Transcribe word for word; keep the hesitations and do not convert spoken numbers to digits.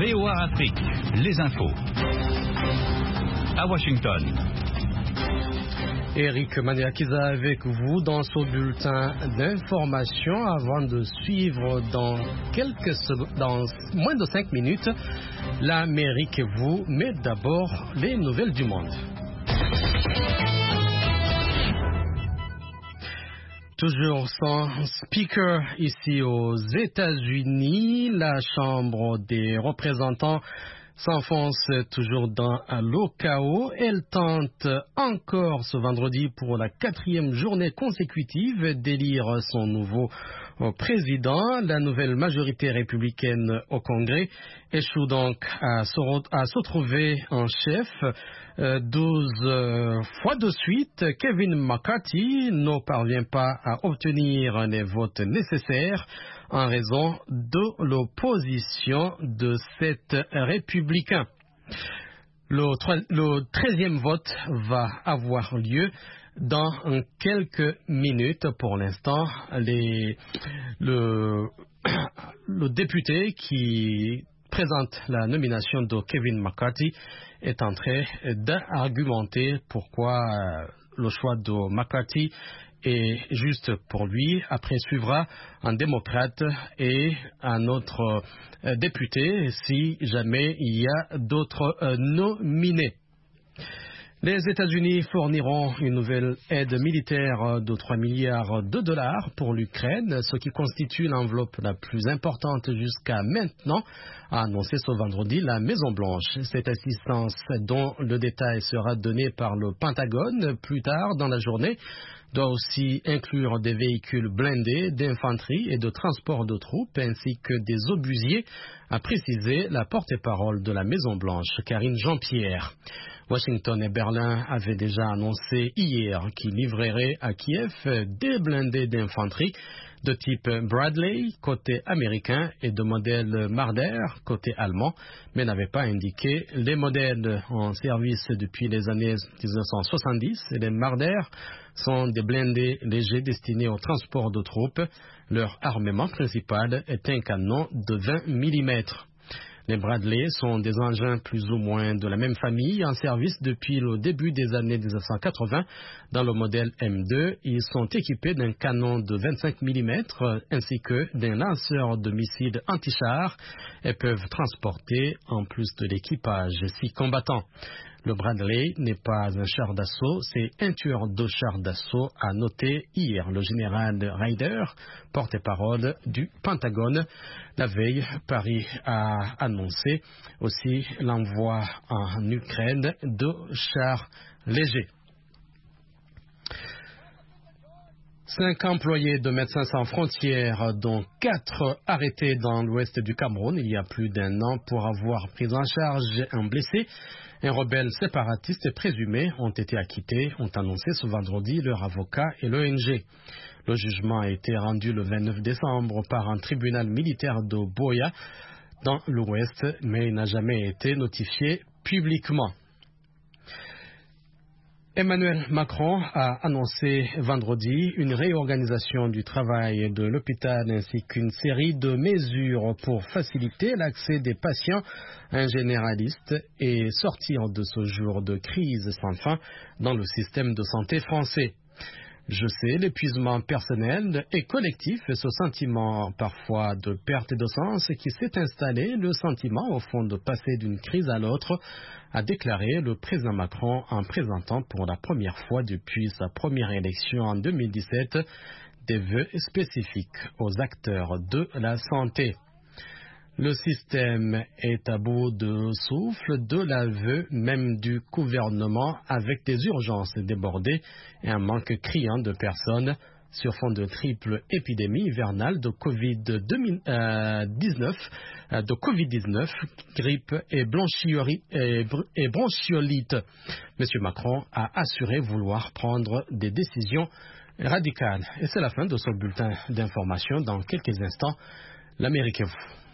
V O A Afrique, les infos. À Washington. Eric Maniakiza avec vous dans ce bulletin d'information avant de suivre dans quelques dans moins de cinq minutes l'Amérique et vous, mais d'abord les nouvelles du monde. Toujours sans speaker ici aux États-Unis, la Chambre des représentants s'enfonce toujours dans le chaos. Elle tente encore ce vendredi pour la quatrième journée consécutive d'élire son nouveau président. La nouvelle majorité républicaine au Congrès échoue donc à se, à se trouver en chef. Euh, douze euh, fois de suite, Kevin McCarthy ne parvient pas à obtenir les votes nécessaires en raison de l'opposition de sept républicains. Le treizième vote va avoir lieu dans quelques minutes. Pour l'instant, les, le, le député qui présente la nomination de Kevin McCarthy est en train d'argumenter pourquoi le choix de McCarthy est juste pour lui. Après suivra un démocrate et un autre député si jamais il y a d'autres nominés. Les États-Unis fourniront une nouvelle aide militaire de trois milliards de dollars pour l'Ukraine, ce qui constitue l'enveloppe la plus importante jusqu'à maintenant, a annoncé ce vendredi la Maison-Blanche. Cette assistance, dont le détail sera donné par le Pentagone plus tard dans la journée, doit aussi inclure des véhicules blindés d'infanterie et de transport de troupes ainsi que des obusiers, a précisé la porte-parole de la Maison-Blanche, Karine Jean-Pierre. Washington et Berlin avaient déjà annoncé hier qu'ils livreraient à Kiev des blindés d'infanterie de type Bradley côté américain et de modèle Marder côté allemand, mais n'avaient pas indiqué les modèles en service depuis les années dix-neuf cent soixante-dix. Les Marder sont des blindés légers destinés au transport de troupes. Leur armement principal est un canon de vingt millimètres. Les Bradley sont des engins plus ou moins de la même famille en service depuis le début des années dix-neuf cent quatre-vingts. Dans le modèle M deux, ils sont équipés d'un canon de vingt-cinq millimètres ainsi que d'un lanceur de missiles anti-chars et peuvent transporter en plus de l'équipage six combattants. Le Bradley n'est pas un char d'assaut, c'est un tueur de char d'assaut, a noté hier le général Ryder, porte-parole du Pentagone. La veille, Paris a annoncé aussi l'envoi en Ukraine de chars légers. Cinq employés de Médecins sans frontières, dont quatre arrêtés dans l'ouest du Cameroun il y a plus d'un an pour avoir pris en charge un blessé, un rebelle séparatiste présumé, ont été acquittés, ont annoncé ce vendredi leur avocat et l'O N G. Le jugement a été rendu le vingt-neuf décembre par un tribunal militaire de Boya dans l'ouest, mais il n'a jamais été notifié publiquement. Emmanuel Macron a annoncé vendredi une réorganisation du travail de l'hôpital ainsi qu'une série de mesures pour faciliter l'accès des patients à un généraliste et sortir de ce jour de crise sans fin dans le système de santé français. Je sais, l'épuisement personnel et collectif et ce sentiment parfois de perte de sens qui s'est installé, le sentiment au fond de passer d'une crise à l'autre, a déclaré le président Macron en présentant pour la première fois depuis sa première élection en deux mille dix-sept des vœux spécifiques aux acteurs de la santé. Le système est à bout de souffle de l'aveu même du gouvernement avec des urgences débordées et un manque criant de personnes sur fond de triple épidémie hivernale de covid dix-neuf, de covid dix-neuf, grippe et, et, et bronchiolite. M. Macron a assuré vouloir prendre des décisions radicales. Et c'est la fin de ce bulletin d'information. Dans quelques instants, l'Amérique et vous.